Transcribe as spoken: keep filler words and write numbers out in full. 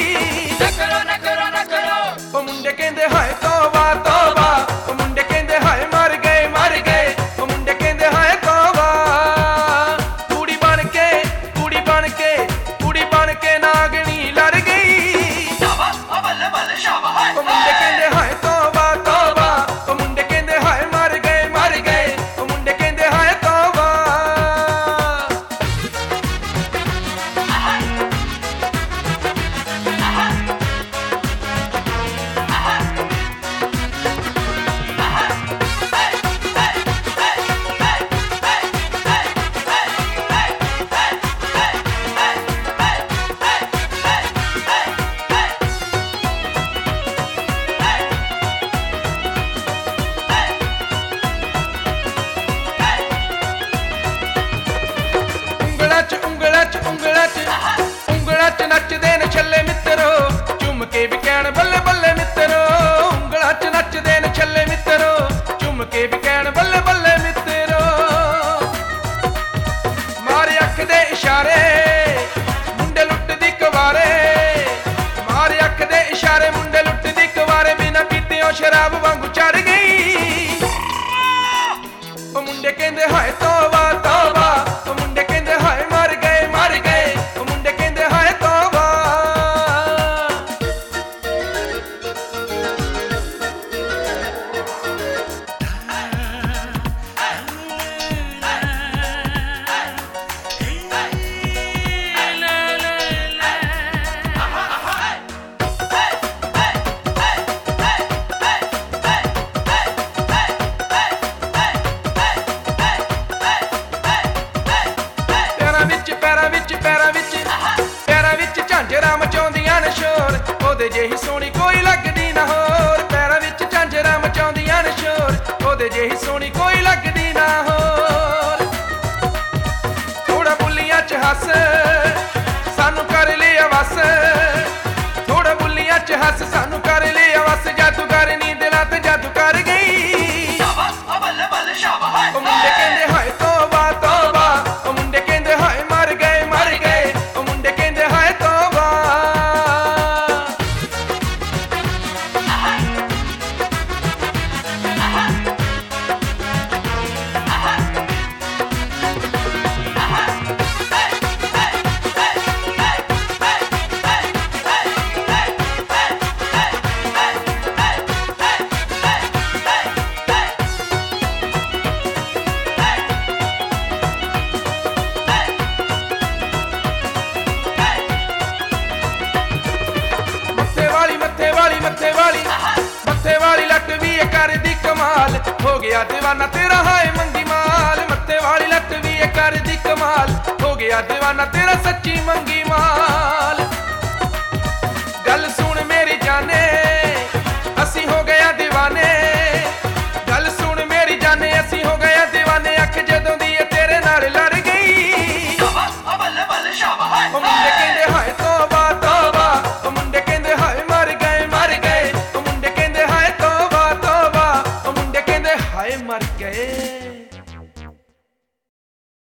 ਨਾ ਕਰੋ ਨਾ ਕਰੋ ਨਾ ਕਰੋ। ਉਹ ਮੁੰਡੇ ਕਹਿੰਦੇ ਹਾਏ ਤੋਬਾ ਤੋਬਾ, ਉਹ ਮੁੰਡੇ ਕਹਿੰਦੇ ਹਾਏ ਮਰ ਗਏ ਮਰ ਗਏ, ਉਹ ਮੁੰਡੇ ਕਹਿੰਦੇ ਹਾਏ ਤੋਬਾ। ਕੁੜੀ ਬਣ ਕੇ ਕੁੜੀ ਬਣ ਕੇ ਕੁੜੀ ਬਣ ਕੇ ਨਾਗਣੀ ਲੜ ਗਈ। ਸ਼ਾਬਾ ਓ ਬੱਲੇ ਬੱਲੇ ਸ਼ਾਬਾ ਹਾਏ ਉਹ ਮੁੰਡੇ ਕਹਿੰਦੇ ਹਾਏ ਤੋਬਾ ਤੋਬਾ, ਉਹ ਮੁੰਡੇ ਕਹਿੰਦੇ ਹਾਏ ਮਰ ਗਏ ਮਰ ਗਏ, ਉਹ ਮੁੰਡੇ ਕਹਿੰਦੇ ਹਾਏ ਤੋਬਾ। ਉਂਗਲਾਂ 'ਚ ਉਂਗਲਾਂ 'ਚ ਉਂਗਲਾਂ 'ਚ ਉਂਗਲਾਂ 'ਚ ਨੱਚਦੇ ਨੇ ਛੱਲੇ ਮਿੱਤਰੋ, ਚੁੰਮ ਕੇ ਵੀ ਕਹਿਣ ਬੱਲੇ ਬੱਲੇ ਮਿੱਤਰੋ। ਉਂਗਲਾਂ 'ਚ ਨੱਚਦੇ ਨੇ ਛੱਲੇ ਮਿੱਤਰੋ, ਚੁੰਮ ਕੇ ਵੀ ਕਹਿਣ ਬੱਲੇ ਬੱਲੇ ਮਿੱਤਰੋ। ਮਾਰੇ ਅੱਖ ਦੇ ਇਸ਼ਾਰੇ ਮੁੰਡੇ ਲੁੱਟਦੀ ਕਵਾਰੇ, ਮਾਰੇ ਅੱਖ ਦੇ ਇਸ਼ਾਰੇ ਮੁੰਡੇ ਲੁੱਟਦੀ ਕਵਾਰੇ, ਬਿਨਾਂ ਪੀਤਿਓ ਸ਼ਰਾਬ ਵਾਂਗੂ ਚੜ ਗਈ। ਉਹ ਮੁੰਡੇ ਕਹਿੰਦੇ ਹਾਏ ਤੋਬਾ ਤੋਬਾ, ਉਹ ਮੁੰਡੇ ਕਹਿੰਦੇ ਹਾਏ ਮਰ ਗਏ ਮਰ ਗਏ, ਉਹ ਮੁੰਡੇ ਕਹਿੰਦੇ ਹਾਏ ਤੋਬਾ। ਪੈਰਾਂ ਵਿੱਚ ਪੈਰਾਂ ਵਿੱਚ ਪੈਰਾਂ ਵਿੱਚ ਪੈਰਾਂ ਵਿੱਚ ਝਾਂਜਰਾਂ ਮਚਾਉਂਦੀਆਂ ਨੇ ਸ਼ੋਰ, ਉਹਦੇ ਜਿਹੀ ਸੋਹਣੀ ਕੋਈ ਲੱਗਦੀ ਨਾ ਹੋਰ। ਪੈਰਾਂ ਵਿੱਚ ਝਾਂਜਰਾਂ ਮਚਾਉਂਦੀਆਂ ਨੇ ਸ਼ੋਰ, ਉਹਦੇ ਜਿਹੀ ਸੋਹਣੀ ਕੋਈ ਲੱਗਦੀ ਨਾ ਹੋਰ। ਥੋੜਾ ਬੁੱਲੀਆਂ 'ਚ ਹੱਸ ਸਾਨੂੰ ਕਰ ਲਿਆ ਵਸ, ਥੋੜਾ ਬੁੱਲੀਆਂ 'ਚ ਹੱਸ ਸਾਨੂੰ ਕਰ ਲਿਆ ਵਸ, ਜਾਦੂਗਰ ਨੀ ਦਿਲਾਂ ਤੇ ਜਾਦੂ ਕਰ ਗਈ। ਸ਼ਾਬਾ ਓ ਬੱਲੇ ਬੱਲੇ ਸ਼ਾਬਾ ਹਾਏ ਉਹ ਮੁੰਡੇ ਕਹਿੰਦੇ ਹਾਏ ਤੋਬਾ ਤੋਬਾ, ਉਹ ਮੁੰਡੇ ਕਹਿੰਦੇ ਹਾਏ ਮਰ ਗਏ ਮਰ ਗਏ, ਉਹ ਮੁੰਡੇ ਕਹਿੰਦੇ ਹਾਏ ਤੋਬਾ। ਮੱਥੇ ਵਾਲੀ ਮੱਥੇ ਵਾਲੀ ਮੱਥੇ ਵਾਲੀ ਮੱਥੇ ਵਾਲੀ ਲੱਟ ਵੀ ਇਹ ਕਰਦੀ ਕਮਾਲ, ਹੋ ਗਿਆ دیਵਾਨਾ ਤੇਰਾ ਹਾਏ ਮੰਗੀ ਮਾਲ। ਮੱਥੇ ਵਾਲੀ ਲੱਟ ਵੀ ਇਹ ਕਰਦੀ ਕਮਾਲ, ਹੋ ਗਿਆ دیਵਾਨਾ ਤੇਰਾ ਸੱਚੀ ਮੰਗੀ ਮਾਲ। ਗੱਲ ਸੁਣ ਮੇਰੀ ਜਾਨੇ ਅਸੀਂ ਹੋ ਗਿਆ دیਵਾਨੇ, ਗੱਲ ਸੁਣ ਮੇਰੀ ਜਾਨੇ ਅਸੀਂ ਹੋ ਗਿਆ دیਵਾਨੇ, ਅੱਖ ਜਦੋਂ ਦੀ ਇਹ ਤੇਰੇ ਨਾਲ ਲੜ ਗਈ। ਸ਼ਾਬਾ ਓ ਬੱਲੇ ਬੱਲੇ ਸ਼ਾਬਾ ਹਾਏ ਉਹ ਮੁੰਡੇ ਕਹਿੰਦੇ ਹਾਏ ਤੋਬਾ ਤੋਬਾ, ਉਹ ਮੁੰਡੇ ਕਹਿੰਦੇ ਹਾਏ ਮਰ ਗਏ ਮਰ ਗਏ, ਉਹ ਮੁੰਡੇ ਕਹਿੰਦੇ ਹਾਏ ਤੋਬਾ ਤੋਬਾ, ਉਹ ਮੁੰਡੇ ਕਹਿੰਦੇ ਹਾਏ ਮਰ ਗਏ।